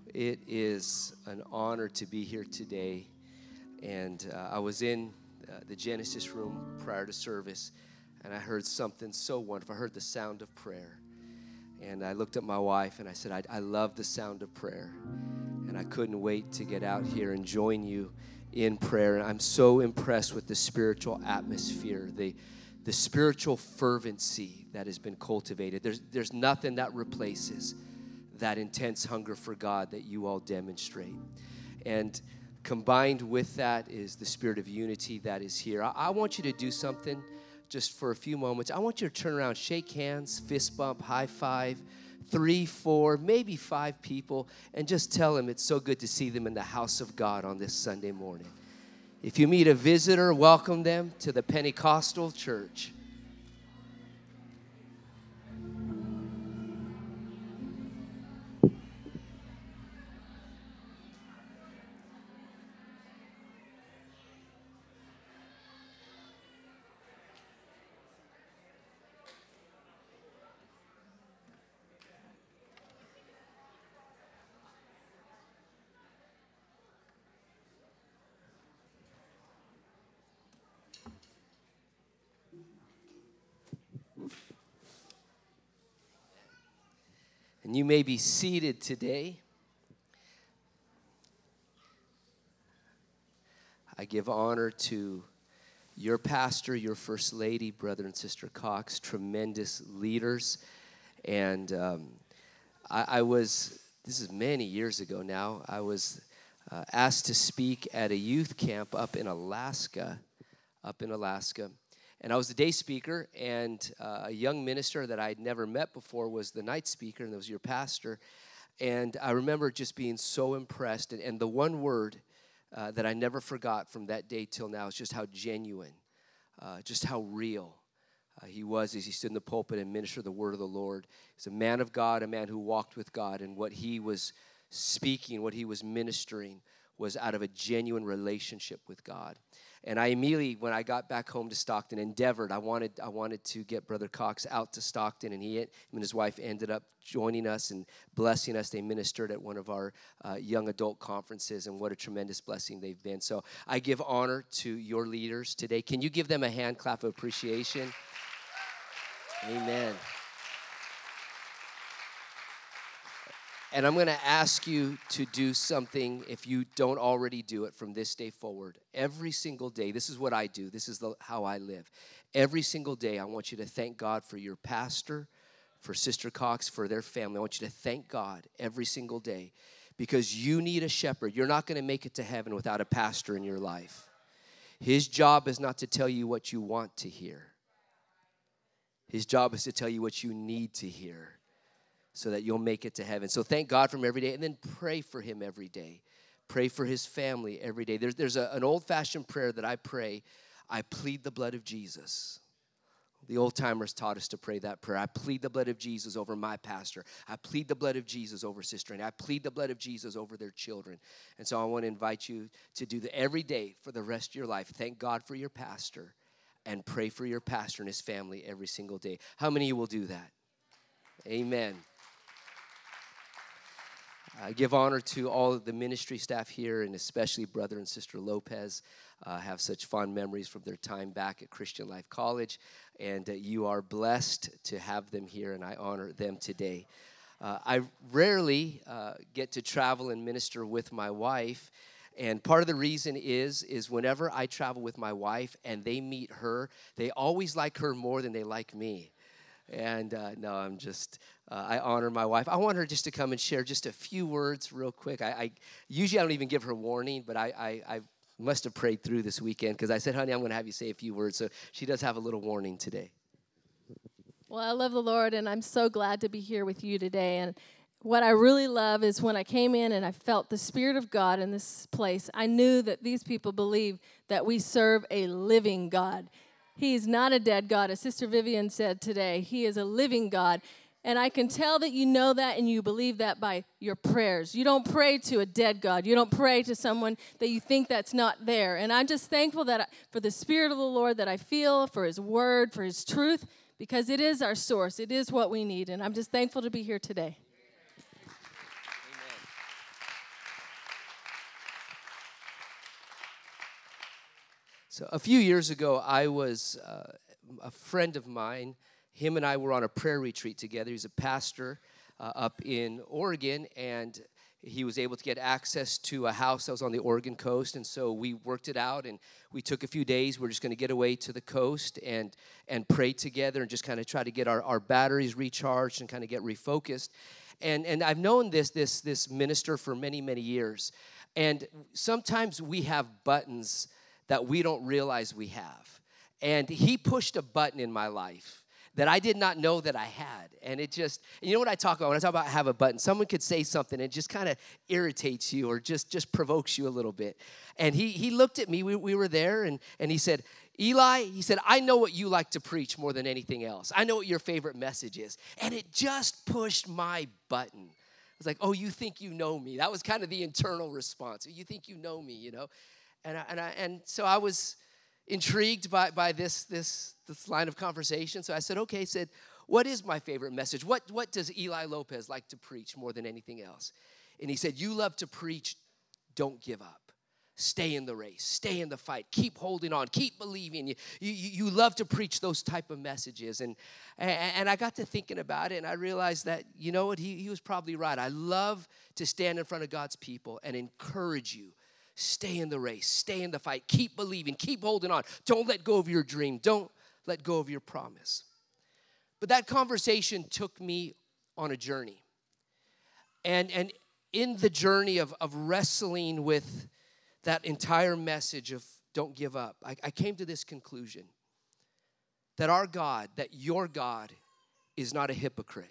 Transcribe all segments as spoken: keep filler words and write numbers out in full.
It is an honor to be here today. And uh, I was in uh, the Genesis room prior to service, and I heard something so wonderful. I heard the sound of prayer. And I looked at my wife, and I said, I, I love the sound of prayer. And I couldn't wait to get out here and join you in prayer. And I'm so impressed with the spiritual atmosphere, the, the spiritual fervency that has been cultivated. There's, there's nothing that replaces that intense hunger for God that you all demonstrate. And combined with that is the spirit of unity that is here. I, I want you to do something just for a few moments. I want you to turn around, shake hands, fist bump, high five, three, four, maybe five people, and just tell them it's so good to see them in the house of God on this Sunday morning. If you meet a visitor, welcome them to the Pentecostal church. And you may be seated today. I give honor to your pastor, your first lady, brother and sister Cox, tremendous leaders. And um, I, I was, this is many years ago now, I was uh, asked to speak at a youth camp up in Alaska, up in Alaska. And I was the day speaker, and uh, a young minister that I had never met before was the night speaker, and that was your pastor. And I remember just being so impressed. And, and the one word uh, that I never forgot from that day till now is just how genuine, uh, just how real uh, he was as he stood in the pulpit and ministered the word of the Lord. He's a man of God, a man who walked with God, and what he was speaking, what he was ministering was out of a genuine relationship with God. And I immediately, when I got back home to Stockton, endeavored, I wanted I wanted to get Brother Cox out to Stockton, and he him and his wife ended up joining us and blessing us. They ministered at one of our uh, young adult conferences, and what a tremendous blessing they've been. So I give honor to your leaders today. Can you give them a hand clap of appreciation? Amen. And I'm going to ask you to do something if you don't already do it from this day forward. Every single day, this is what I do. This is the, how I live. Every single day, I want you to thank God for your pastor, for Sister Cox, for their family. I want you to thank God every single day because you need a shepherd. You're not going to make it to heaven without a pastor in your life. His job is not to tell you what you want to hear. His job is to tell you what you need to hear, so that you'll make it to heaven. So thank God for him every day, and then pray for him every day. Pray for his family every day. There's, there's a, an old-fashioned prayer that I pray. I plead the blood of Jesus. The old-timers taught us to pray that prayer. I plead the blood of Jesus over my pastor. I plead the blood of Jesus over Sister Annie. I plead the blood of Jesus over their children. And so I want to invite you to do that every day for the rest of your life. Thank God for your pastor, and pray for your pastor and his family every single day. How many of you will do that? Amen. I give honor to all of the ministry staff here, and especially Brother and Sister Lopez. I uh, have such fond memories from their time back at Christian Life College, and uh, you are blessed to have them here, and I honor them today. Uh, I rarely uh, get to travel and minister with my wife, and part of the reason is, is whenever I travel with my wife and they meet her, they always like her more than they like me. And uh, no, I'm just, uh, I honor my wife. I want her just to come and share just a few words real quick. I, I usually I don't even give her warning, but I, I, I must have prayed through this weekend because I said, honey, I'm going to have you say a few words. So she does have a little warning today. Well, I love the Lord, and I'm so glad to be here with you today. And what I really love is when I came in and I felt the Spirit of God in this place, I knew that these people believe that we serve a living God. He is not a dead God. As Sister Vivian said today, he is a living God. And I can tell that you know that and you believe that by your prayers. You don't pray to a dead God. You don't pray to someone that you think that's not there. And I'm just thankful that I, for the Spirit of the Lord that I feel, for his word, for his truth, because it is our source. It is what we need. And I'm just thankful to be here today. So a few years ago, I was uh, a friend of mine. Him and I were on a prayer retreat together. He's a pastor uh, up in Oregon, and he was able to get access to a house that was on the Oregon coast, and so we worked it out, and we took a few days. We're just going to get away to the coast and and pray together and just kind of try to get our, our batteries recharged and kind of get refocused. And and I've known this this this minister for many, many years, and sometimes we have buttons that we don't realize we have. And he pushed a button in my life that I did not know that I had. And it just, and you know what I talk about? When I talk about have a button, someone could say something and it just kind of irritates you or just, just provokes you a little bit. And he he looked at me, we, we were there, and, and he said, Eli, he said, I know what you like to preach more than anything else. I know what your favorite message is. And it just pushed my button. I was like, oh, you think you know me? That was kind of the internal response. You think you know me, you know? And I, and I, and so I was intrigued by, by this, this, this line of conversation. So I said, okay, I said, what is my favorite message? What, what does Eli Lopez like to preach more than anything else? And he said, you love to preach, don't give up. Stay in the race. Stay in the fight. Keep holding on. Keep believing. You, you, you love to preach those type of messages. And, and I got to thinking about it, and I realized that, you know what, he, he was probably right. I love to stand in front of God's people and encourage you. Stay in the race. Stay in the fight. Keep believing. Keep holding on. Don't let go of your dream. Don't let go of your promise. But that conversation took me on a journey. And, and in the journey of, of wrestling with that entire message of don't give up, I, I came to this conclusion that our God, that your God is not a hypocrite.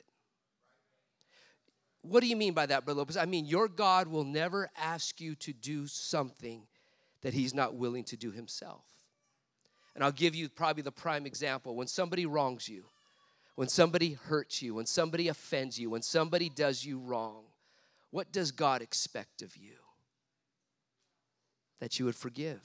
What do you mean by that, Brother Lopez? I mean, your God will never ask you to do something that he's not willing to do himself. And I'll give you probably the prime example. When somebody wrongs you, when somebody hurts you, when somebody offends you, when somebody does you wrong, what does God expect of you? That you would forgive.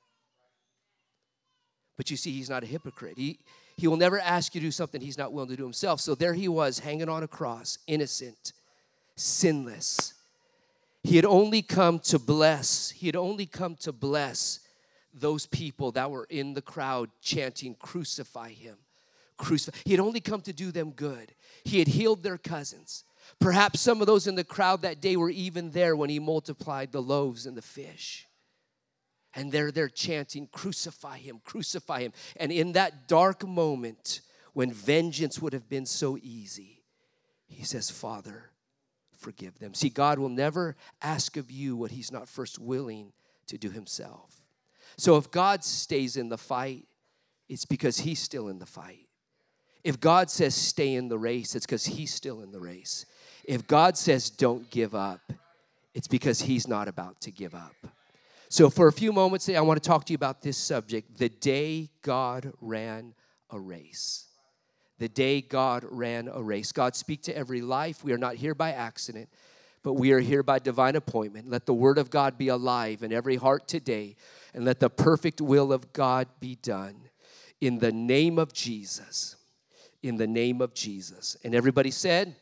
But you see, he's not a hypocrite. He, he will never ask you to do something he's not willing to do himself. So there he was, hanging on a cross, innocent, sinless. He had only come to bless. He had only come to bless those people that were in the crowd chanting, crucify him, crucify. He had only come to do them good. He had healed their cousins. Perhaps some of those in the crowd that day were even there when he multiplied the loaves and the fish. And they're there chanting, crucify him, crucify him. And in that dark moment, when vengeance would have been so easy, he says, Father, forgive them. See, God will never ask of you what he's not first willing to do himself. So if God stays in the fight, it's because he's still in the fight. If God says stay in the race, it's because he's still in the race. If God says don't give up, it's because he's not about to give up. So for a few moments today, I want to talk to you about this subject, the day God ran a race. The day God ran a race. God, speak to every life. We are not here by accident, but we are here by divine appointment. Let the word of God be alive in every heart today, and let the perfect will of God be done in the name of Jesus. In the name of Jesus. And everybody said,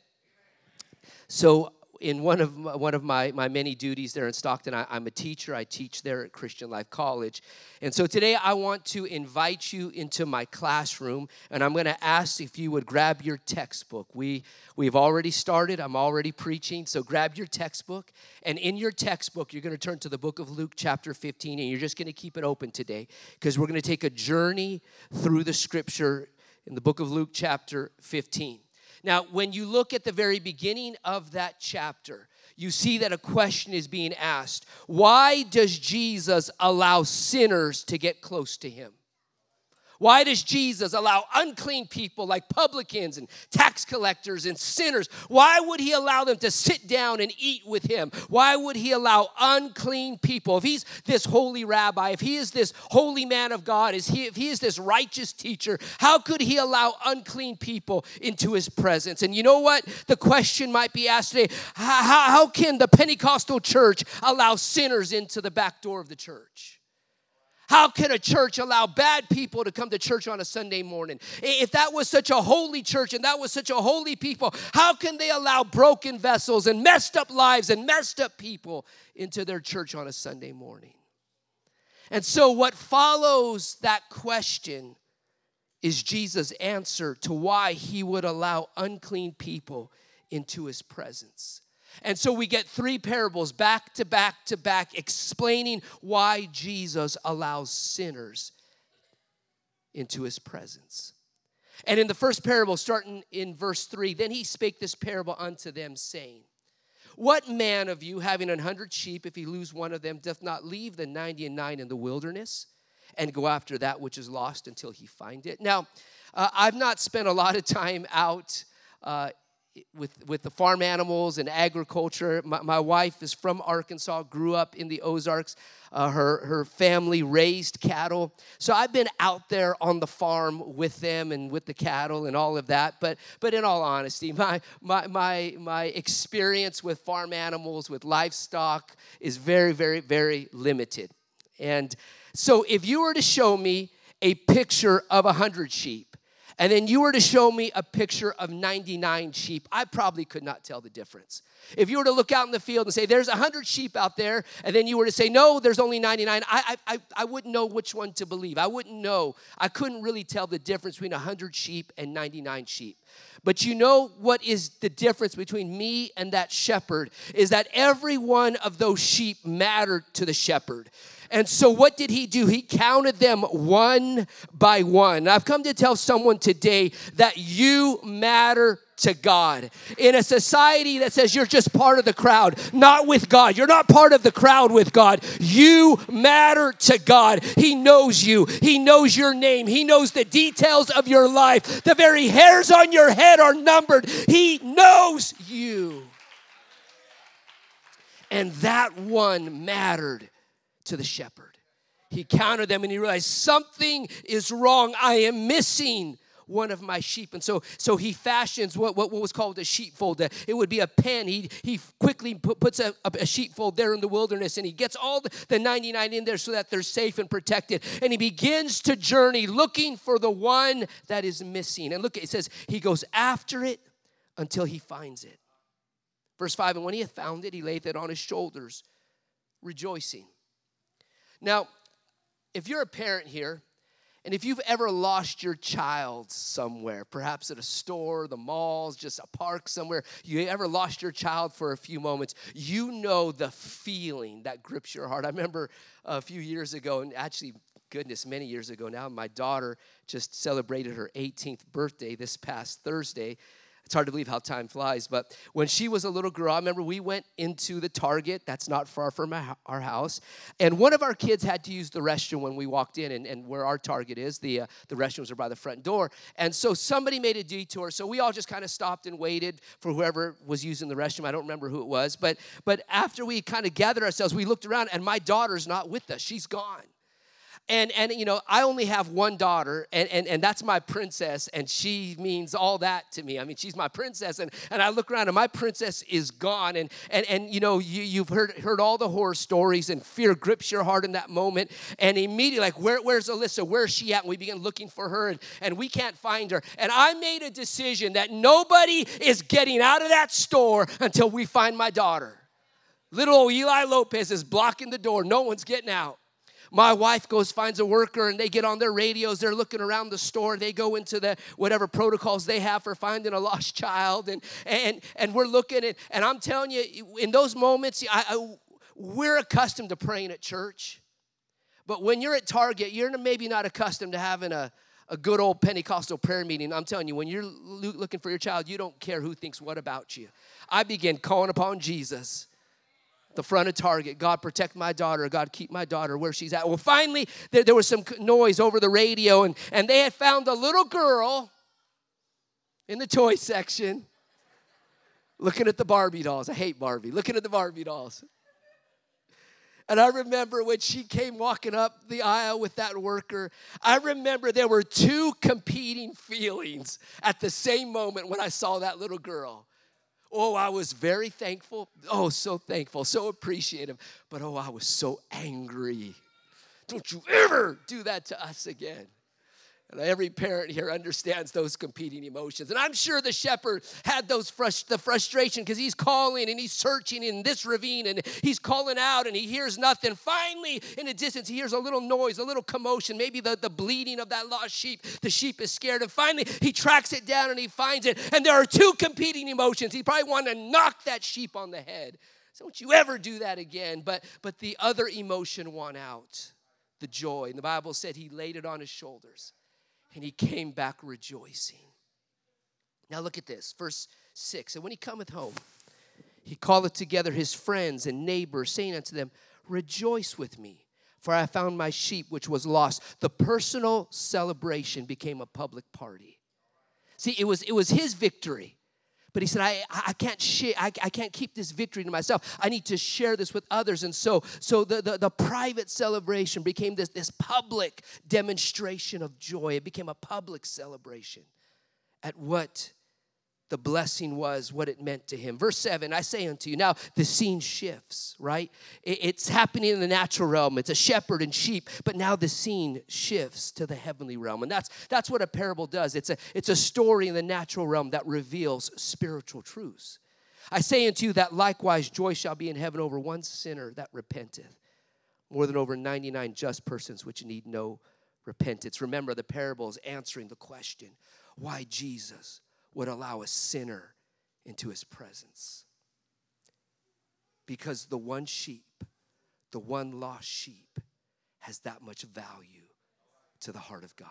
so in one of my, one of my, my many duties there in Stockton, I, I'm a teacher. I teach there at Christian Life College. And so today I want to invite you into my classroom, and I'm going to ask if you would grab your textbook. We, we've already started. I'm already preaching, so grab your textbook. And in your textbook, you're going to turn to the book of Luke chapter fifteen, and you're just going to keep it open today because we're going to take a journey through the scripture in the book of Luke chapter fifteen. Now, when you look at the very beginning of that chapter, you see that a question is being asked. Why does Jesus allow sinners to get close to him? Why does Jesus allow unclean people like publicans and tax collectors and sinners? Why would he allow them to sit down and eat with him? Why would he allow unclean people? If he's this holy rabbi, if he is this holy man of God, is he, if he is this righteous teacher, how could he allow unclean people into his presence? And you know what? The question might be asked today, how, how can the Pentecostal church allow sinners into the back door of the church? How can a church allow bad people to come to church on a Sunday morning? If that was such a holy church and that was such a holy people, how can they allow broken vessels and messed up lives and messed up people into their church on a Sunday morning? And so what follows that question is Jesus' answer to why he would allow unclean people into his presence. And so we get three parables back to back to back explaining why Jesus allows sinners into his presence. And in the first parable, starting in verse three, then he spake this parable unto them, saying, what man of you, having an hundred sheep, if he lose one of them, doth not leave the ninety and nine in the wilderness and go after that which is lost until he find it? Now, uh, I've not spent a lot of time out uh, with with the farm animals and agriculture. My, my wife is from Arkansas, grew up in the Ozarks. Uh, her, her family raised cattle. So I've been out there on the farm with them and with the cattle and all of that. But but in all honesty, my my my my experience with farm animals, with livestock is very, very, very limited. And so if you were to show me a picture of a hundred sheep, and then you were to show me a picture of ninety-nine sheep, I probably could not tell the difference. If you were to look out in the field and say, there's one hundred sheep out there, and then you were to say, no, there's only ninety-nine, I, I, I wouldn't know which one to believe. I wouldn't know. I couldn't really tell the difference between one hundred sheep and ninety-nine sheep. But you know what is the difference between me and that shepherd is that every one of those sheep mattered to the shepherd. And so what did he do? He counted them one by one. I've come to tell someone today that you matter to God. In a society that says you're just part of the crowd, not with God. You're not part of the crowd with God. You matter to God. He knows you. He knows your name. He knows the details of your life. The very hairs on your head are numbered. He knows you. And that one mattered to the shepherd. He counted them and he realized something is wrong. I am missing one of my sheep. And so so he fashions what, what, what was called a sheepfold. It would be a pen. He he quickly put, puts a, a sheepfold there in the wilderness, and he gets all the, the ninety-nine in there so that they're safe and protected. And he begins to journey looking for the one that is missing. And look, it says he goes after it until he finds it. Verse five, and when he hath found it, he layeth it on his shoulders, rejoicing. Now, if you're a parent here, and if you've ever lost your child somewhere, perhaps at a store, the malls, just a park somewhere, you ever lost your child for a few moments, you know the feeling that grips your heart. I remember a few years ago, and actually, goodness, many years ago now, my daughter just celebrated her eighteenth birthday this past Thursday. It's hard to believe how time flies, but when she was a little girl, I remember we went into the Target that's not far from our house, and one of our kids had to use the restroom when we walked in, and, and where our Target is, the uh, the restrooms are by the front door, and so somebody made a detour, so we all just kind of stopped and waited for whoever was using the restroom. I don't remember who it was, but but after we kind of gathered ourselves, we looked around, and my daughter's not with us. She's gone. And, and you know, I only have one daughter, and, and, and that's my princess, and she means all that to me. I mean, she's my princess, and, and I look around, and my princess is gone. And, and, and you know, you, you've heard, heard all the horror stories, and fear grips your heart in that moment. And immediately, like, Where, where's Alyssa? Where's she at? And we begin looking for her, and, and we can't find her. And I made a decision that nobody is getting out of that store until we find my daughter. Little old Eli Lopez is blocking the door. No one's getting out. My wife goes, finds a worker, and they get on their radios. They're looking around the store. They go into the whatever protocols they have for finding a lost child, and and and we're looking at. And I'm telling you, in those moments, I, I, we're accustomed to praying at church, but when you're at Target, you're maybe not accustomed to having a a good old Pentecostal prayer meeting. I'm telling you, when you're looking for your child, you don't care who thinks what about you. I begin calling upon Jesus. The front of Target. God, protect my daughter. God, keep my daughter where she's at. Well, finally, there, there was some noise over the radio, and, and they had found a little girl in the toy section looking at the Barbie dolls. I hate Barbie. Looking at the Barbie dolls. And I remember when she came walking up the aisle with that worker, I remember there were two competing feelings at the same moment when I saw that little girl. Oh, I was very thankful. Oh, so thankful, so appreciative. But oh, I was so angry. Don't you ever do that to us again. And every parent here understands those competing emotions. And I'm sure the shepherd had those frust- the frustration because he's calling and he's searching in this ravine and he's calling out and he hears nothing. Finally, in the distance, he hears a little noise, a little commotion, maybe the, the bleating of that lost sheep. The sheep is scared. And finally, he tracks it down and he finds it. And there are two competing emotions. He probably wanted to knock that sheep on the head. So don't you ever do that again. But, but the other emotion won out, the joy. And the Bible said he laid it on his shoulders. And he came back rejoicing. Now look at this, verse six. And when he cometh home, he calleth together his friends and neighbors, saying unto them, rejoice with me, for I found my sheep which was lost. The personal celebration became a public party. See, it was, it was his victory. But he said, I, I can't share, I, I can't keep this victory to myself. I need to share this with others. And so, so the, the, the private celebration became this, this public demonstration of joy. It became a public celebration at what the blessing was, what it meant to him. Verse seven, I say unto you, now the scene shifts, right? It, it's happening in the natural realm. It's a shepherd and sheep, but now the scene shifts to the heavenly realm. And that's that's what a parable does. It's a, it's a story in the natural realm that reveals spiritual truths. I say unto you that likewise joy shall be in heaven over one sinner that repenteth, more than over ninety-nine just persons which need no repentance. Remember, the parable is answering the question, why Jesus would allow a sinner into his presence. Because the one sheep, the one lost sheep, has that much value to the heart of God.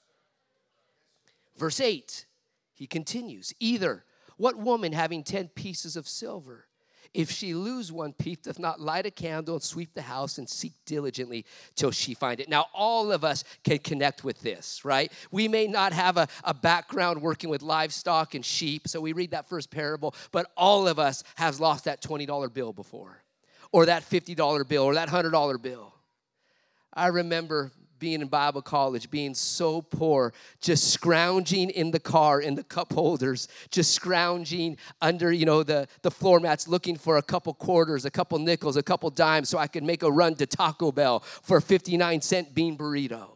Verse eight, he continues, either what woman having ten pieces of silver, if she lose one piece, doth not light a candle and sweep the house and seek diligently till she find it. Now, all of us can connect with this, right? We may not have a, a background working with livestock and sheep, so we read that first parable, but all of us have lost that twenty dollar bill before, or that fifty dollar bill, or that one hundred dollar bill. I remember being in Bible college, being so poor, just scrounging in the car, in the cup holders, just scrounging under, you know, the, the floor mats, looking for a couple quarters, a couple nickels, a couple dimes, so I could make a run to Taco Bell for a fifty-nine cent bean burrito.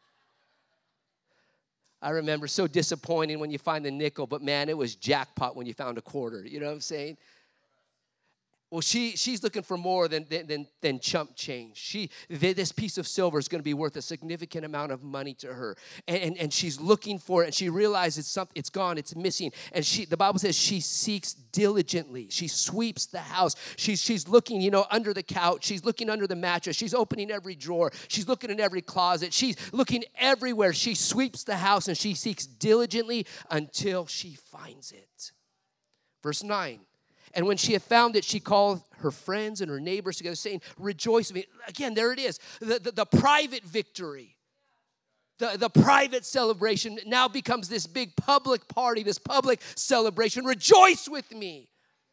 I remember so disappointing when you find the nickel, but man, it was jackpot when you found a quarter. You know what I'm saying? Well, she she's looking for more than than than chump change. She this piece of silver is going to be worth a significant amount of money to her, and, and and she's looking for it. And she realizes something, it's gone, it's missing. And she the Bible says she seeks diligently. She sweeps the house. She's she's looking, you know, under the couch. She's looking under the mattress. She's opening every drawer. She's looking in every closet. She's looking everywhere. She sweeps the house and she seeks diligently until she finds it. Verse nine. And when she had found it, she called her friends and her neighbors together, saying, rejoice with me. Again, there it is. The, the, the private victory, the, the private celebration now becomes this big public party, this public celebration. Rejoice with me.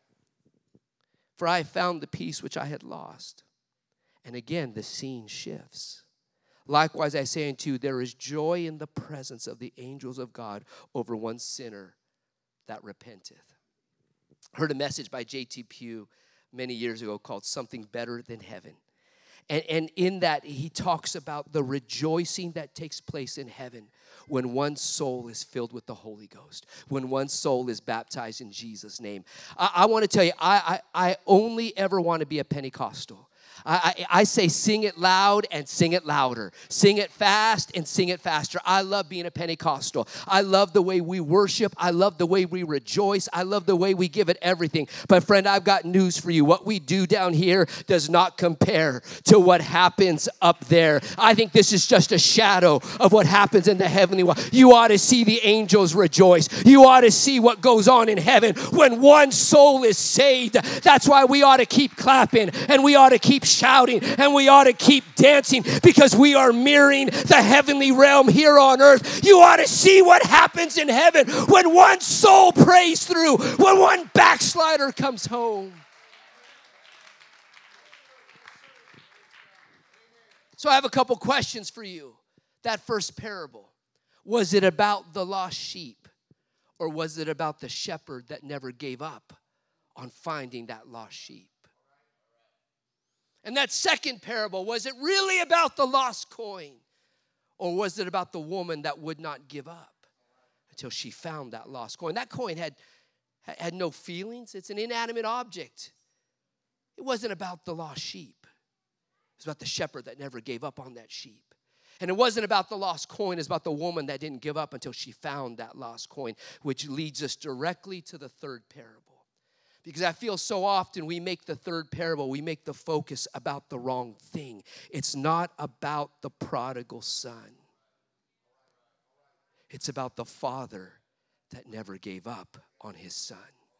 For I have found the peace which I had lost. And again, the scene shifts. Likewise, I say unto you, there is joy in the presence of the angels of God over one sinner that repenteth. Heard a message by J T Pugh many years ago called Something Better Than Heaven. And, and in that, he talks about the rejoicing that takes place in heaven when one soul is filled with the Holy Ghost, when one soul is baptized in Jesus' name. I, I want to tell you, I, I, I only ever want to be a Pentecostal. I, I, I say sing it loud and sing it louder. Sing it fast and sing it faster. I love being a Pentecostal. I love the way we worship. I love the way we rejoice. I love the way we give it everything. But friend, I've got news for you. What we do down here does not compare to what happens up there. I think this is just a shadow of what happens in the heavenly world. You ought to see the angels rejoice. You ought to see what goes on in heaven when one soul is saved. That's why we ought to keep clapping and we ought to keep shouting and we ought to keep dancing because we are mirroring the heavenly realm here on earth. You ought to see what happens in heaven when one soul prays through, when one backslider comes home. So I have a couple questions for you. That first parable, was it about the lost sheep or was it about the shepherd that never gave up on finding that lost sheep? And that second parable, was it really about the lost coin? Or was it about the woman that would not give up until she found that lost coin? That coin had, had no feelings. It's an inanimate object. It wasn't about the lost sheep. It was about the shepherd that never gave up on that sheep. And it wasn't about the lost coin. It's about the woman that didn't give up until she found that lost coin, which leads us directly to the third parable. Because I feel so often we make the third parable, we make the focus about the wrong thing. It's not about the prodigal son. It's about the father that never gave up on his son.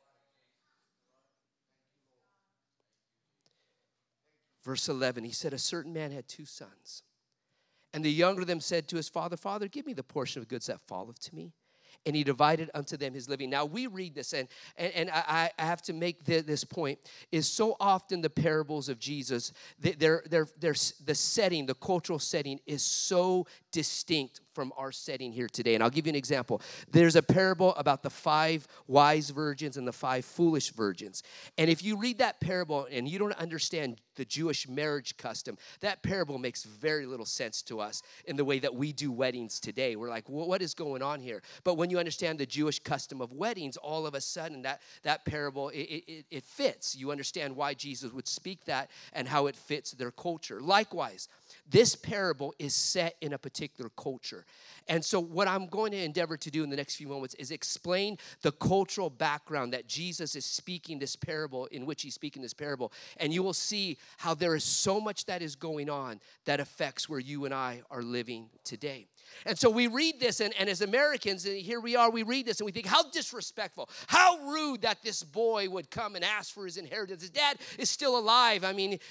Verse eleven, he said, a certain man had two sons. And the younger of them said to his father, Father, give me the portion of goods that falleth to me. And he divided unto them his living. Now we read this, and, and, and I, I have to make the, this point, is so often the parables of Jesus, they're, they're, they're, the setting, the cultural setting is so distinct from our setting here today. And I'll give you an example. There's a parable about the five wise virgins and the five foolish virgins. And if you read that parable and you don't understand the Jewish marriage custom, that parable makes very little sense to us in the way that we do weddings today. We're like, well, what is going on here? But when you understand the Jewish custom of weddings, all of a sudden that, that parable, it, it, it fits. You understand why Jesus would speak that and how it fits their culture. Likewise, this parable is set in a particular culture. And so what I'm going to endeavor to do in the next few moments is explain the cultural background that Jesus is speaking this parable, in which he's speaking this parable. And you will see how there is so much that is going on that affects where you and I are living today. And so we read this, and, and as Americans, and here we are, we read this, and we think, how disrespectful, how rude that this boy would come and ask for his inheritance. His dad is still alive. I mean,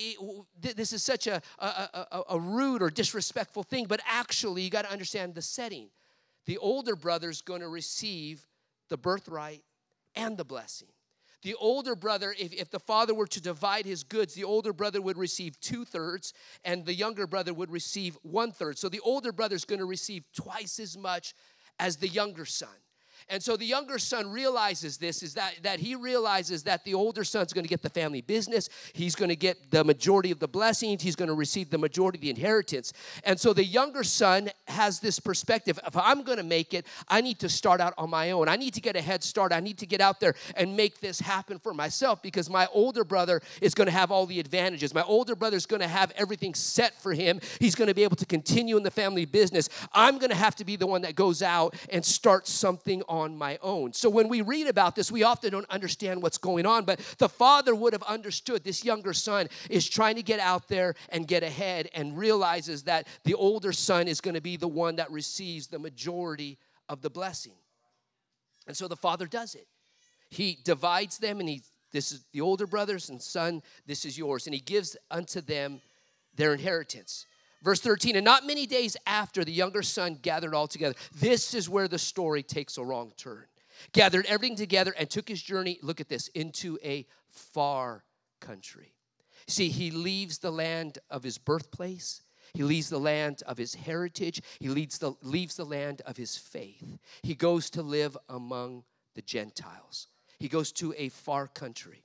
this is such a, a, a, a rude or disrespectful thing, but actually, you got to understand the setting. The older brother's going to receive the birthright and the blessing. The older brother, if, if the father were to divide his goods, the older brother would receive two-thirds, and the younger brother would receive one-third. So the older brother's going to receive twice as much as the younger son. And so the younger son realizes this, is that, that he realizes that the older son's going to get the family business. He's going to get the majority of the blessings. He's going to receive the majority of the inheritance. And so the younger son has this perspective. If I'm going to make it, I need to start out on my own. I need to get a head start. I need to get out there and make this happen for myself, because my older brother is going to have all the advantages. My older brother is going to have everything set for him. He's going to be able to continue in the family business. I'm going to have to be the one that goes out and starts something on my own. So when we read about this, we often don't understand what's going on, but the father would have understood this younger son is trying to get out there and get ahead, and realizes that the older son is going to be the one that receives the majority of the blessing. And so the father does it. He divides them, and he, this is the older brothers, and son, this is yours. And he gives unto them their inheritance. Verse thirteen, and not many days after, the younger son gathered all together. This is where the story takes a wrong turn. Gathered everything together and took his journey, look at this, into a far country. See, he leaves the land of his birthplace. He leaves the land of his heritage. He leaves the, leaves the land of his faith. He goes to live among the Gentiles. He goes to a far country.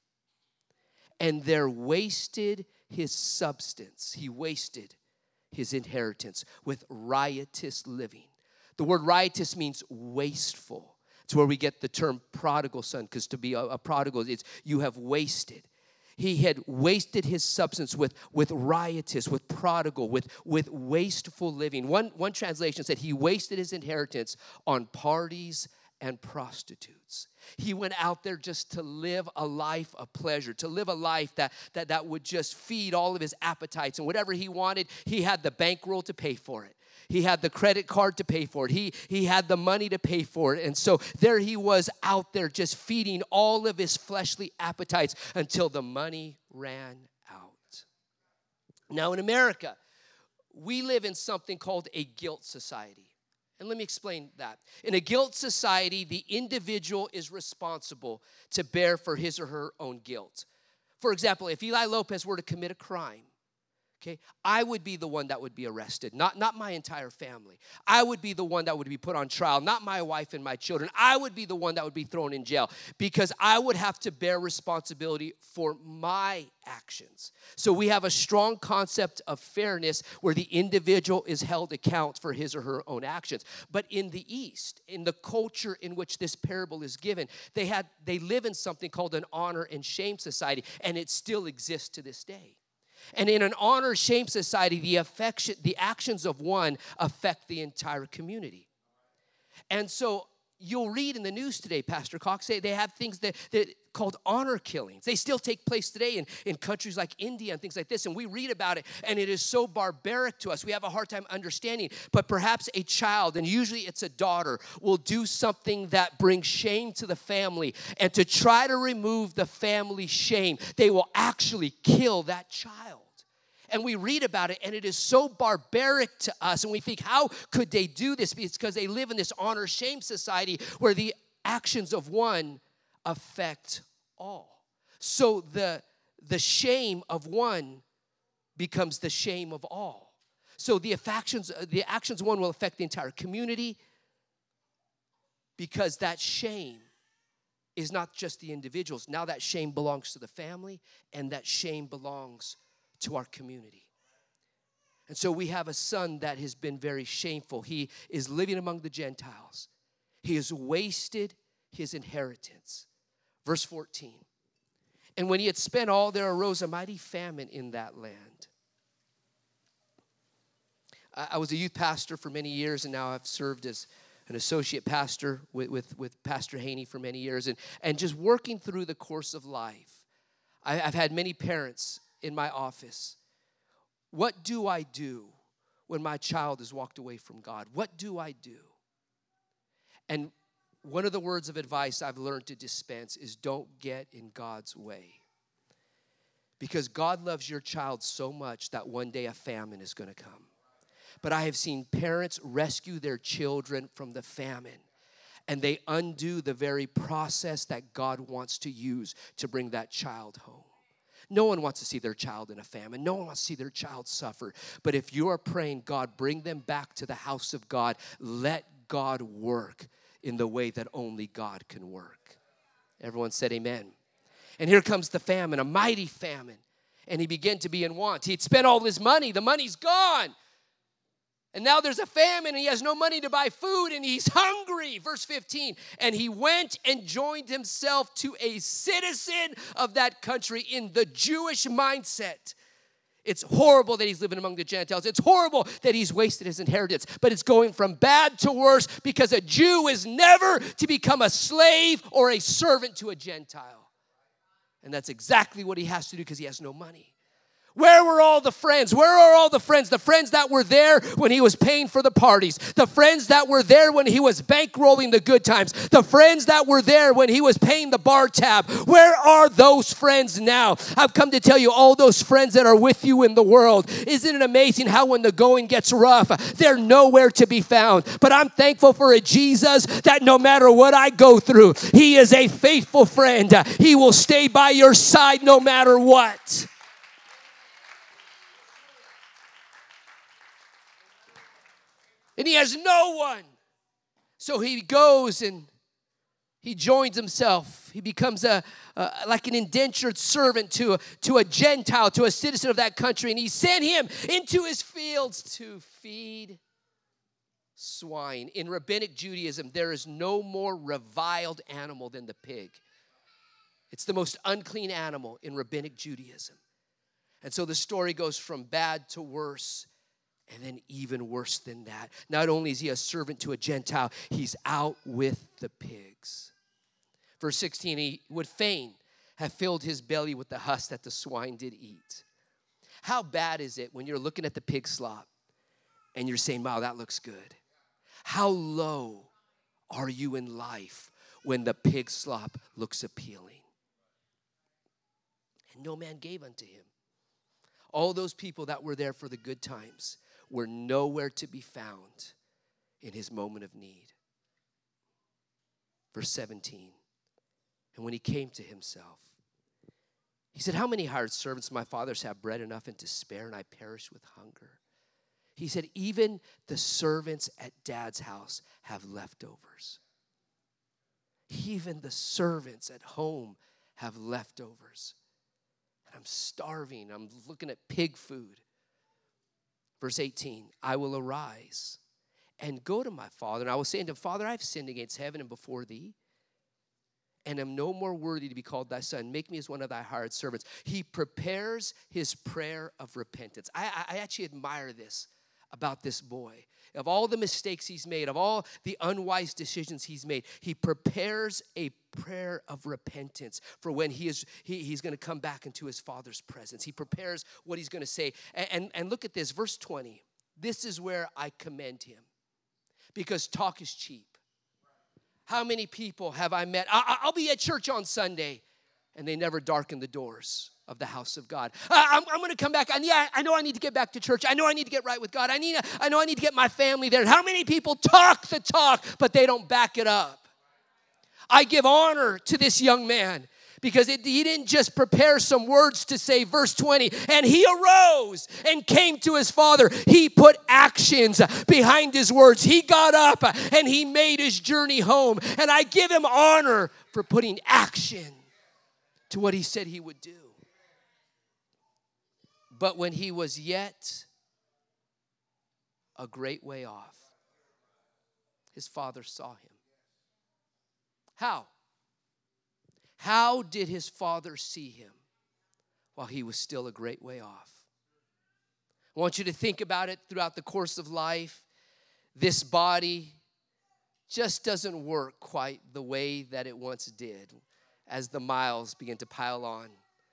And there wasted his substance. He wasted his inheritance with riotous living. The word riotous means wasteful. It's where we get the term prodigal son, because to be a, a prodigal is you have wasted. He had wasted his substance with, with riotous, with prodigal, with, with wasteful living. One, one translation said he wasted his inheritance on parties and prostitutes. He went out there just to live a life of pleasure, to live a life that, that, that would just feed all of his appetites. And whatever he wanted, he had the bankroll to pay for it. He had the credit card to pay for it. He, he had the money to pay for it. And so there he was out there just feeding all of his fleshly appetites until the money ran out. Now in America, we live in something called a guilt society. And let me explain that. In a guilt society, the individual is responsible to bear for his or her own guilt. For example, if Eli Lopez were to commit a crime, Okay, I would be the one that would be arrested, not, not my entire family. I would be the one that would be put on trial, not my wife and my children. I would be the one that would be thrown in jail because I would have to bear responsibility for my actions. So we have a strong concept of fairness where the individual is held account for his or her own actions. But in the East, in the culture in which this parable is given, they had they live in something called an honor and shame society, and it still exists to this day. And in an honor shame society, the affection, the actions of one affect the entire community. And so you'll read in the news today, Pastor Cox, say they have things that, that called honor killings. They still take place today in, in countries like India and things like this. And we read about it, and it is so barbaric to us. We have a hard time understanding. But perhaps a child, and usually it's a daughter, will do something that brings shame to the family. And to try to remove the family shame, they will actually kill that child. And we read about it, and it is so barbaric to us. And we think, how could they do this? It's because they live in this honor-shame society where the actions of one affect all. So the, the shame of one becomes the shame of all. So the actions, the actions of one will affect the entire community because that shame is not just the individuals. Now that shame belongs to the family, and that shame belongs to our community. And so we have a son that has been very shameful. He is living among the Gentiles. He has wasted his inheritance. Verse fourteen. And when he had spent all, there arose a mighty famine in that land. I, I was a youth pastor for many years, and now I've served as an associate pastor with, with, with Pastor Haney for many years. And, and just working through the course of life, I, I've had many parents in my office. What do I do when my child has walked away from God? What do I do? And one of the words of advice I've learned to dispense is don't get in God's way. Because God loves your child so much that one day a famine is going to come. But I have seen parents rescue their children from the famine, and they undo the very process that God wants to use to bring that child home. No one wants to see their child in a famine. No one wants to see their child suffer. But if you are praying, God, bring them back to the house of God, let God work in the way that only God can work. Everyone said amen. And here comes the famine, a mighty famine. And he began to be in want. He'd spent all his money. The money's gone. And now there's a famine, and he has no money to buy food, and he's hungry. Verse fifteen, and he went and joined himself to a citizen of that country in the Jewish mindset. It's horrible that he's living among the Gentiles. It's horrible that he's wasted his inheritance. But it's going from bad to worse because a Jew is never to become a slave or a servant to a Gentile. And that's exactly what he has to do because he has no money. Where were all the friends? Where are all the friends? The friends that were there when he was paying for the parties. The friends that were there when he was bankrolling the good times. The friends that were there when he was paying the bar tab. Where are those friends now? I've come to tell you, all those friends that are with you in the world. Isn't it amazing how when the going gets rough, they're nowhere to be found. But I'm thankful for a Jesus that no matter what I go through, he is a faithful friend. He will stay by your side no matter what. And he has no one. So he goes and he joins himself. He becomes a, a like an indentured servant to a, to a Gentile, to a citizen of that country. And he sent him into his fields to feed swine. In rabbinic Judaism, there is no more reviled animal than the pig. It's the most unclean animal in rabbinic Judaism. And so the story goes from bad to worse. And then even worse than that, not only is he a servant to a Gentile, he's out with the pigs. Verse sixteen, he would fain have filled his belly with the husk that the swine did eat. How bad is it when you're looking at the pig slop and you're saying, wow, that looks good? How low are you in life when the pig slop looks appealing? And no man gave unto him. All those people that were there for the good times were nowhere to be found in his moment of need. Verse seventeen, and when he came to himself, He said, how many hired servants of my father's have bread enough and to spare, and I perish with hunger? He said, even the servants at Dad's house have leftovers. Even the servants at home have leftovers. And I'm starving. I'm looking at pig food. Verse eighteen, I will arise and go to my father. And I will say unto him, Father, I have sinned against heaven and before thee, and am no more worthy to be called thy son. Make me as one of thy hired servants. He prepares his prayer of repentance. I, I actually admire this about this boy. Of all the mistakes he's made, of all the unwise decisions he's made, he prepares a prayer of repentance for when he is he, he's going to come back into his father's presence. He prepares what he's going to say. And, and, and look at this, verse twenty. This is where I commend him, because talk is cheap. How many people have I met? I, I'll be at church on Sunday, and they never darken the doors of the house of God. I, I'm, I'm going to come back. And yeah, I know I need to get back to church. I know I need to get right with God. I need. I know I need to get my family there. And how many people talk the talk, but they don't back it up? I give honor to this young man, because it, he didn't just prepare some words to say, verse twenty, and he arose and came to his father. He put actions behind his words. He got up and he made his journey home. And I give him honor for putting action to what he said he would do. But when he was yet a great way off, his father saw him. How? How did his father see him while he was still a great way off? I want you to think about it throughout the course of life. This body just doesn't work quite the way that it once did as the miles begin to pile on.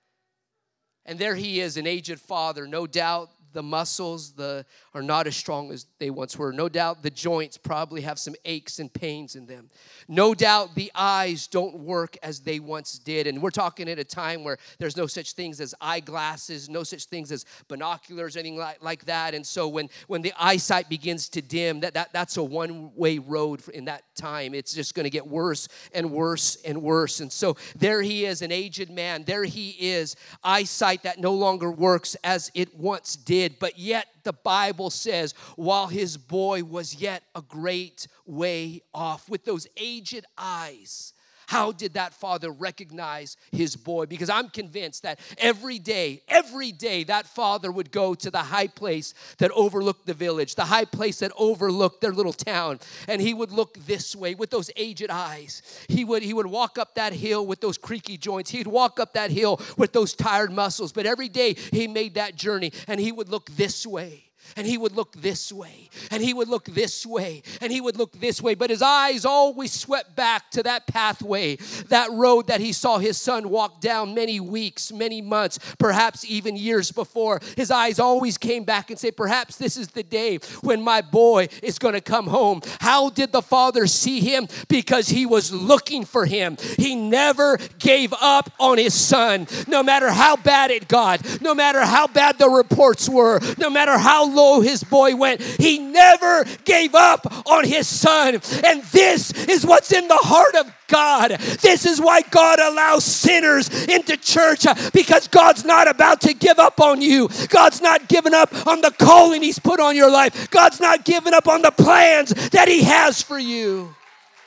And there he is, an aged father. No doubt the muscles the, are not as strong as they once were. No doubt the joints probably have some aches and pains in them. No doubt the eyes don't work as they once did. And we're talking at a time where there's no such things as eyeglasses, no such things as binoculars, anything like, like that. And so when, when the eyesight begins to dim, that, that, that's a one-way road in that time. It's just going to get worse and worse and worse. And so there he is, an aged man. There he is, eyesight that no longer works as it once did. But yet the Bible says, while his boy was yet a great way off, with those aged eyes, how did that father recognize his boy? Because I'm convinced that every day, every day, that father would go to the high place that overlooked the village, the high place that overlooked their little town, and he would look this way with those aged eyes. He would, he would walk up that hill with those creaky joints. He'd walk up that hill with those tired muscles. But every day he made that journey, and he would look this way. And he would look this way, and he would look this way, and he would look this way. But his eyes always swept back to that pathway, that road that he saw his son walk down many weeks, many months, perhaps even years before. His eyes always came back and said, perhaps this is the day when my boy is going to come home. How did the father see him? Because he was looking for him. He never gave up on his son, no matter how bad it got, no matter how bad the reports were, no matter how low his boy went. He never gave up on his son. And this is what's in the heart of God. This is why God allows sinners into church, because God's not about to give up on you. God's not giving up on the calling he's put on your life. God's not giving up on the plans that he has for you.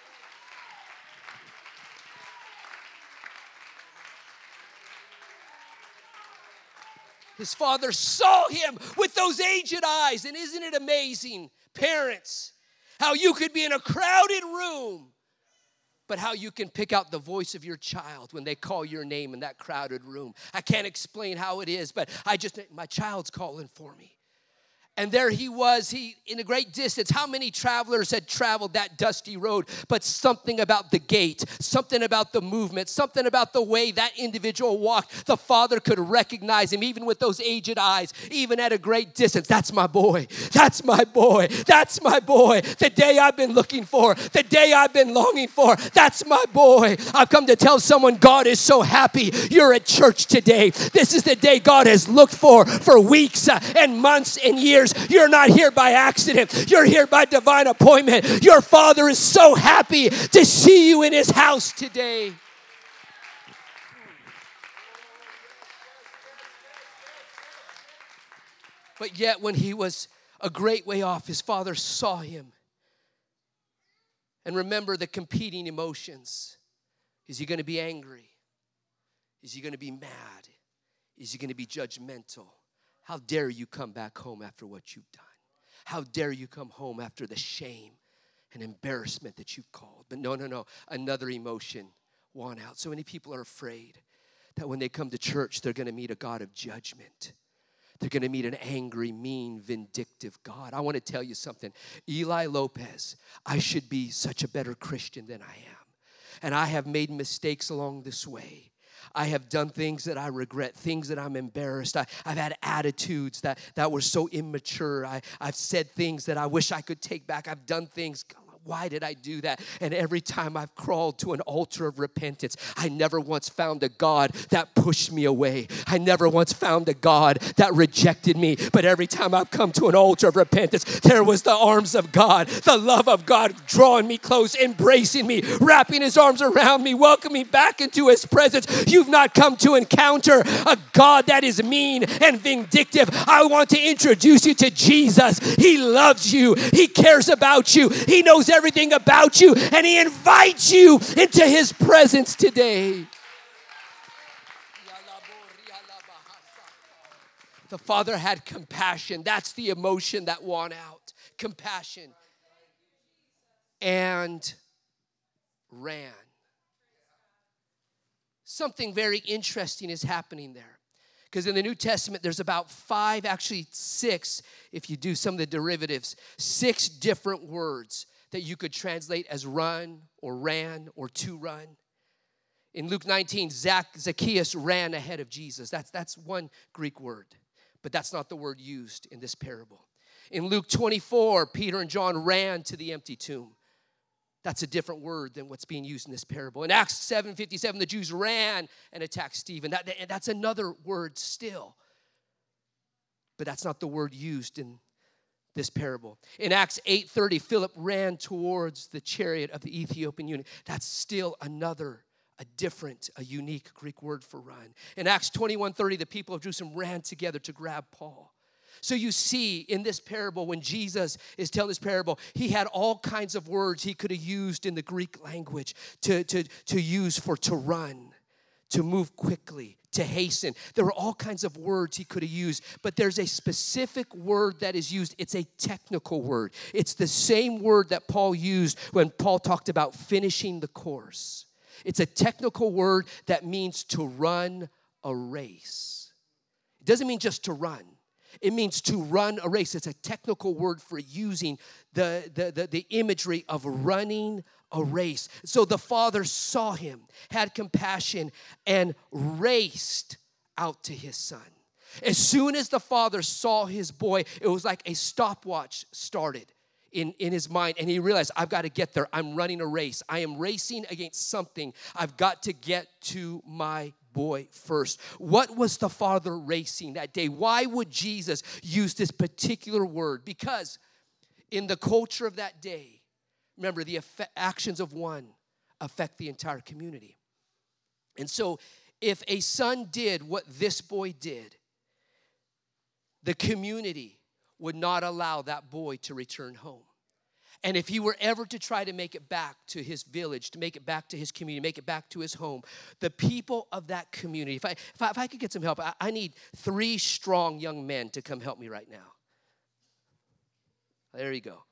His father saw him with those aged eyes. And isn't it amazing, parents, how you could be in a crowded room, but how you can pick out the voice of your child when they call your name in that crowded room. I can't explain how it is, but I just, my child's calling for me. And there he was, he in a great distance. How many travelers had traveled that dusty road? But something about the gait, something about the movement, something about the way that individual walked, the father could recognize him, even with those aged eyes, even at a great distance. That's my boy. That's my boy. That's my boy. The day I've been looking for, the day I've been longing for. That's my boy. I've come to tell someone God is so happy you're at church today. This is the day God has looked for for weeks and months and years. You're not here by accident. You're here by divine appointment. Your father is so happy to see you in his house today. But yet when he was a great way off, his father saw him. And remember the competing emotions. Is he going to be angry? Is he going to be mad? Is he going to be judgmental? How dare you come back home after what you've done? How dare you come home after the shame and embarrassment that you've called? But no, no, no. Another emotion won out. So many people are afraid that when they come to church, they're going to meet a God of judgment. They're going to meet an angry, mean, vindictive God. I want to tell you something. Eli Lopez, I should be such a better Christian than I am. And I have made mistakes along this way. I have done things that I regret, things that I'm embarrassed. I, I've had attitudes that, that were so immature. I, I've said things that I wish I could take back. I've done things. Why did I do that? And every time I've crawled to an altar of repentance, I never once found a God that pushed me away. I never once found a God that rejected me. But every time I've come to an altar of repentance, there was the arms of God, the love of God drawing me close, embracing me, wrapping his arms around me, welcoming me back into his presence. You've not come to encounter a God that is mean and vindictive. I want to introduce you to Jesus. He loves you. He cares about you. He knows everything about you, and he invites you into his presence today. The father had compassion. That's the emotion that won out. Compassion. And ran. Something very interesting is happening there. Because in the New Testament, there's about five, actually six, if you do some of the derivatives, six different words that you could translate as run or ran or to run. In Luke nineteen, Zacchaeus ran ahead of Jesus. That's, that's one Greek word, but that's not the word used in this parable. In Luke twenty-four, Peter and John ran to the empty tomb. That's a different word than what's being used in this parable. In Acts seven fifty-seven, the Jews ran and attacked Stephen. That, that's another word still, but that's not the word used in this parable. In Acts eight thirty, Philip ran towards the chariot of the Ethiopian eunuch. That's still another, a different, a unique Greek word for run. In Acts twenty-one thirty, the people of Jerusalem ran together to grab Paul. So you see in this parable, when Jesus is telling this parable, he had all kinds of words he could have used in the Greek language to, to, to use for to run, to move quickly, to hasten. There were all kinds of words he could have used, but there's a specific word that is used. It's a technical word. It's the same word that Paul used when Paul talked about finishing the course. It's a technical word that means to run a race. It doesn't mean just to run. It means to run a race. It's a technical word for using the, the, the, the imagery of running a race. So the father saw him, had compassion, and raced out to his son. As soon as the father saw his boy, it was like a stopwatch started in, in his mind. And he realized, I've got to get there. I'm running a race. I am racing against something. I've got to get to my boy first. What was the father racing that day? Why would Jesus use this particular word? Because in the culture of that day, remember, the effect, actions of one affect the entire community. And so if a son did what this boy did, the community would not allow that boy to return home. And if he were ever to try to make it back to his village, to make it back to his community, make it back to his home, the people of that community, if I, if I, if I could get some help, I, I need three strong young men to come help me right now. There you go.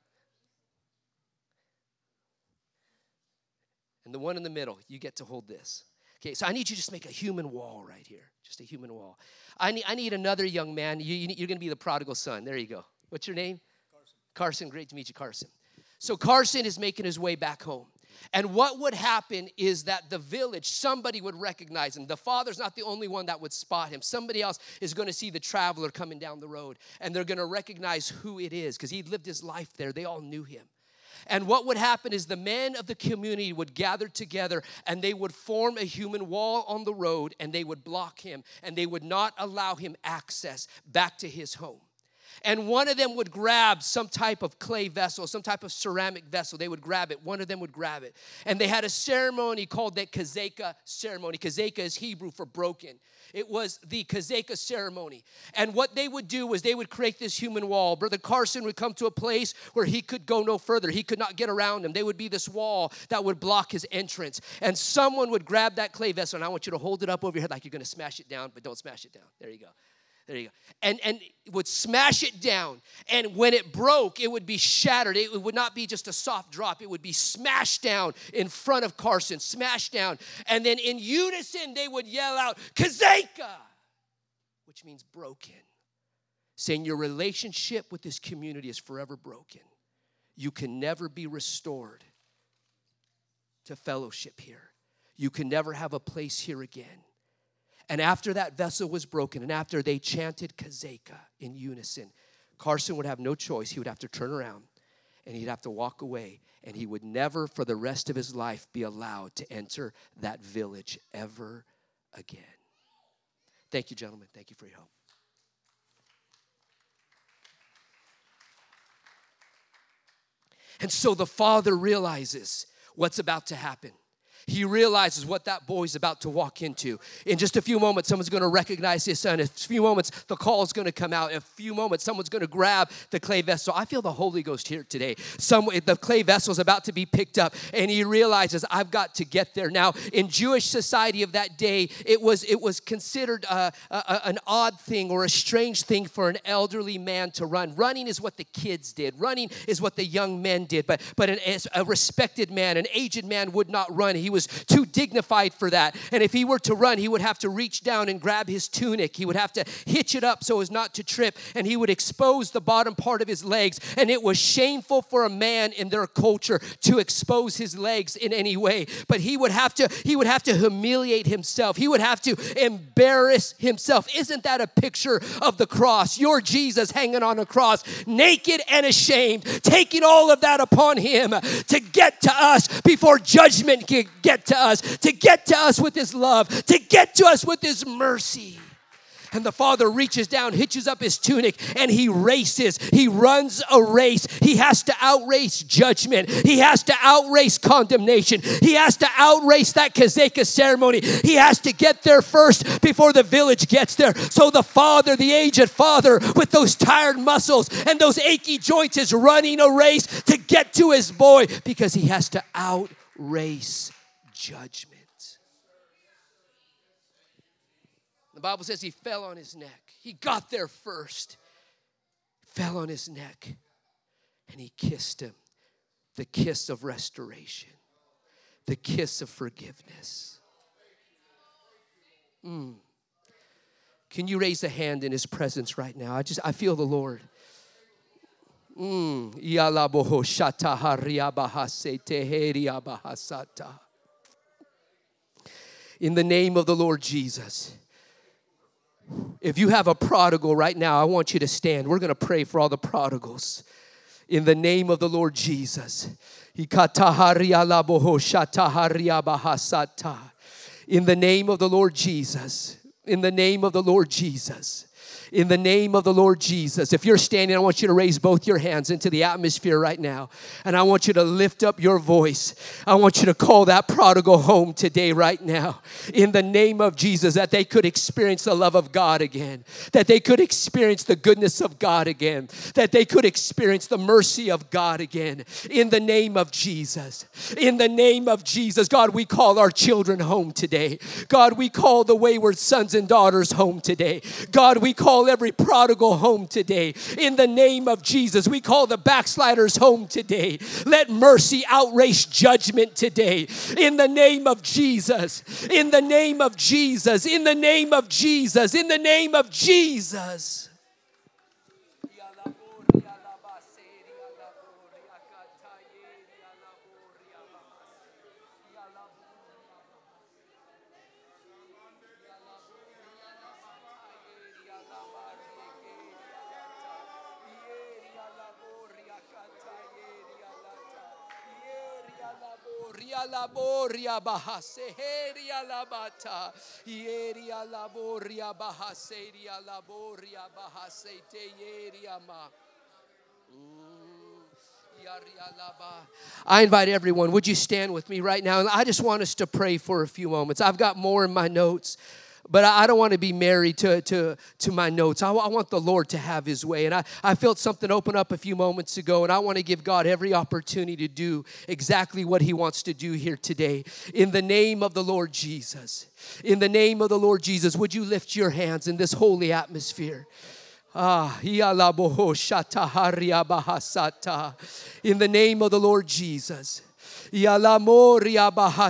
And the one in the middle, you get to hold this. Okay, so I need you to just make a human wall right here. Just a human wall. I need, I need another young man. You, you, you're going to be the prodigal son. There you go. What's your name? Carson. Carson, great to meet you, Carson. So Carson is making his way back home. And what would happen is that the village, somebody would recognize him. The father's not the only one that would spot him. Somebody else is going to see the traveler coming down the road. And they're going to recognize who it is because he'd lived his life there. They all knew him. And what would happen is the men of the community would gather together and they would form a human wall on the road and they would block him and they would not allow him access back to his home. And one of them would grab some type of clay vessel, some type of ceramic vessel. They would grab it. One of them would grab it. And they had a ceremony called the Kezeka ceremony. Kezeka is Hebrew for broken. It was the Kezeka ceremony. And what they would do was they would create this human wall. Brother Carson would come to a place where he could go no further. He could not get around him. There would be this wall that would block his entrance. And someone would grab that clay vessel, and I want you to hold it up over your head like you're going to smash it down, but don't smash it down. There you go. There you go. And, and would smash it down. And when it broke, it would be shattered. It would not be just a soft drop. It would be smashed down in front of Carson, smashed down. And then in unison, they would yell out, Kezeka, which means broken. Saying your relationship with this community is forever broken. You can never be restored to fellowship here. You can never have a place here again. And after that vessel was broken, and after they chanted Kezeka in unison, Carson would have no choice. He would have to turn around, and he'd have to walk away, and he would never, for the rest of his life, be allowed to enter that village ever again. Thank you, gentlemen. Thank you for your help. And so the father realizes what's about to happen. He realizes what that boy's about to walk into. In just a few moments, someone's going to recognize his son. In a few moments, the call is going to come out. In a few moments, someone's going to grab the clay vessel. I feel the Holy Ghost here today. Some, the clay vessel is about to be picked up, and he realizes, I've got to get there. Now, in Jewish society of that day, it was, it was considered a, a, an odd thing or a strange thing for an elderly man to run. Running is what the kids did. Running is what the young men did. But, but an, a respected man, an aged man would not run. He was too dignified for that. And if he were to run, he would have to reach down and grab his tunic. He would have to hitch it up so as not to trip. And he would expose the bottom part of his legs. And it was shameful for a man in their culture to expose his legs in any way. But he would have to, he would have to humiliate himself. He would have to embarrass himself. Isn't that a picture of the cross? Your Jesus hanging on a cross, naked and ashamed, taking all of that upon him to get to us before judgment can get to us, to get to us with his love, to get to us with his mercy. And the father reaches down, hitches up his tunic, and he races. He runs a race. He has to outrace judgment. He has to outrace condemnation. He has to outrace that Kezeka ceremony. He has to get there first before the village gets there. So the father, the aged father, with those tired muscles and those achy joints is running a race to get to his boy because he has to outrace judgment. The Bible says he fell on his neck. He got there first. Fell on his neck. And he kissed him. The kiss of restoration. The kiss of forgiveness. Mm. Can you raise a hand in his presence right now? I just, I feel the Lord. Mm. In the name of the Lord Jesus. If you have a prodigal right now, I want you to stand. We're going to pray for all the prodigals. In the name of the Lord Jesus. In the name of the Lord Jesus. In the name of the Lord Jesus. In the name of the Lord Jesus. If you're standing, I want you to raise both your hands into the atmosphere right now. And I want you to lift up your voice. I want you to call that prodigal home today, right now. In the name of Jesus, that they could experience the love of God again. That they could experience the goodness of God again. That they could experience the mercy of God again. In the name of Jesus. In the name of Jesus. God, we call our children home today. God, we call the wayward sons and daughters home today. God, we call every prodigal home today. In the name of Jesus, we call the backsliders home today. Let mercy outrace judgment today. In the name of Jesus. In the name of Jesus. In the name of Jesus. In the name of Jesus. Ria laboria bahase heria labata. Yeria laboria bahase ria laboria bahase te yeria ma. I invite everyone, would you stand with me right now? And I just want us to pray for a few moments. I've got more in my notes, but I don't want to be married to, to, to my notes. I, I want the Lord to have his way. And I, I felt something open up a few moments ago, and I want to give God every opportunity to do exactly what he wants to do here today. In the name of the Lord Jesus, in the name of the Lord Jesus, would you lift your hands in this holy atmosphere? Ah, in the name of the Lord Jesus. God have your way.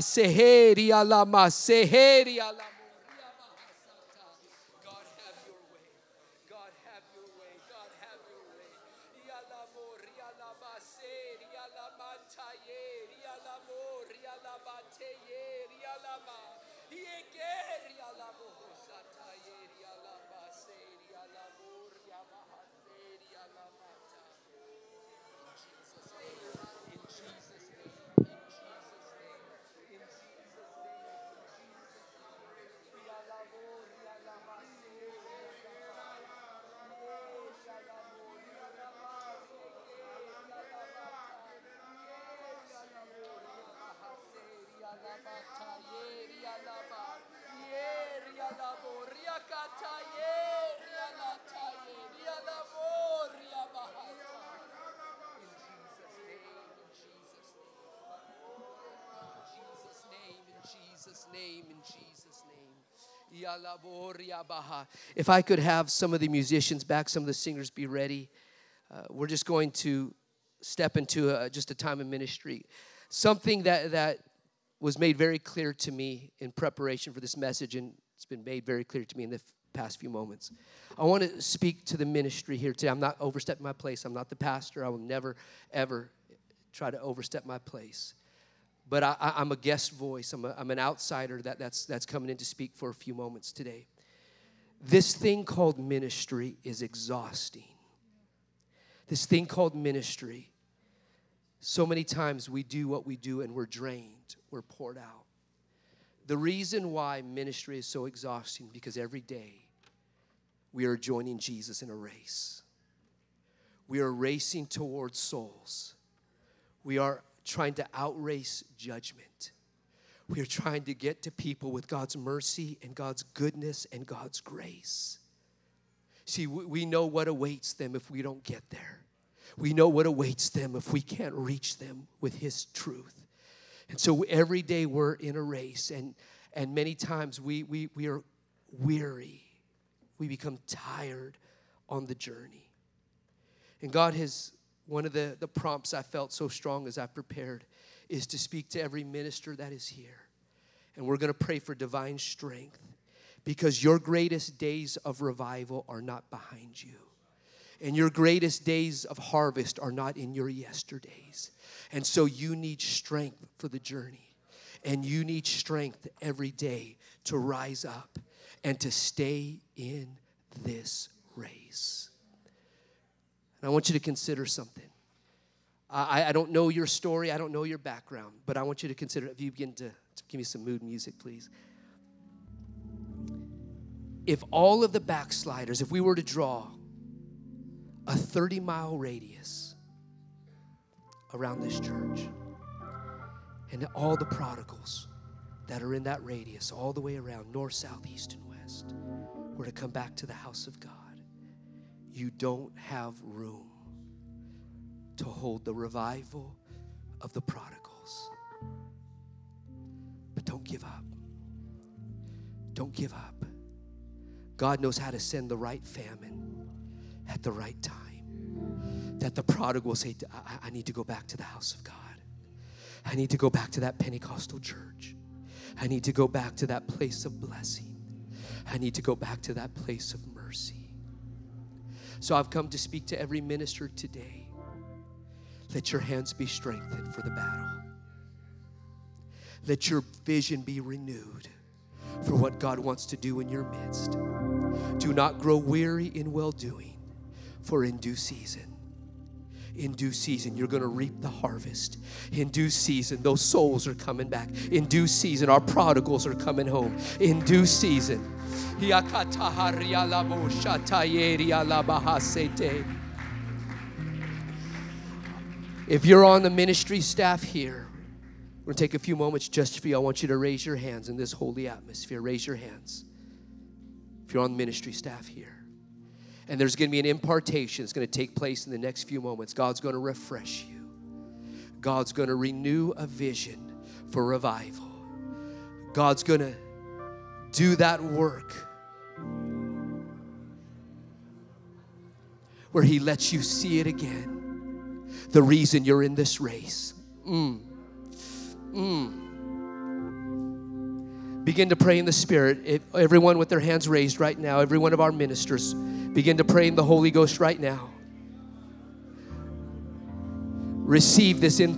God have your way. God have your way. Name, in Jesus' name. If I could have some of the musicians back, some of the singers be ready. Uh, we're just going to step into a, just a time of ministry. Something that, that was made very clear to me in preparation for this message, and it's been made very clear to me in the past few moments. I want to speak to the ministry here today. I'm not overstepping my place. I'm not the pastor. I will never, ever try to overstep my place. But I, I'm a guest voice. I'm, a, I'm an outsider that, that's, that's coming in to speak for a few moments today. This thing called ministry is exhausting. This thing called ministry, so many times we do what we do and we're drained, we're poured out. The reason why ministry is so exhausting, because every day we are joining Jesus in a race. We are racing towards souls. We are trying to outrace judgment. We are trying to get to people with God's mercy and God's goodness and God's grace. See, we know what awaits them if we don't get there. We know what awaits them if we can't reach them with his truth. And so every day we're in a race, and, and many times we, we, we are weary. We become tired on the journey. And God has, one of the, the prompts I felt so strong as I prepared is to speak to every minister that is here. And we're going to pray for divine strength, because your greatest days of revival are not behind you. And your greatest days of harvest are not in your yesterdays. And so you need strength for the journey. And you need strength every day to rise up and to stay in this race. And I want you to consider something. I, I don't know your story. I don't know your background. But I want you to consider, if you begin to, to give me some mood music, please. If all of the backsliders, if we were to draw a thirty-mile radius around this church, and all the prodigals that are in that radius, all the way around, north, south, east, and west, were to come back to the house of God, you don't have room to hold the revival of the prodigals. But don't give up. Don't give up. God knows how to send the right famine at the right time. That the prodigal will say, I, I need to go back to the house of God. I need to go back to that Pentecostal church. I need to go back to that place of blessing. I need to go back to that place of mercy. So I've come to speak to every minister today. Let your hands be strengthened for the battle. Let your vision be renewed for what God wants to do in your midst. Do not grow weary in well-doing, for in due season, In due season, you're going to reap the harvest. In due season, those souls are coming back. In due season, our prodigals are coming home. In due season. If you're on the ministry staff here, we're going to take a few moments just for you. I want you to raise your hands in this holy atmosphere. Raise your hands. If you're on the ministry staff here. And there's going to be an impartation that's going to take place in the next few moments. God's going to refresh you. God's going to renew a vision for revival. God's going to do that work where He lets you see it again. The reason you're in this race. Mm. Mm. Begin to pray in the Spirit. If, everyone with their hands raised right now, every one of our ministers, begin to pray in the Holy Ghost right now. Receive this in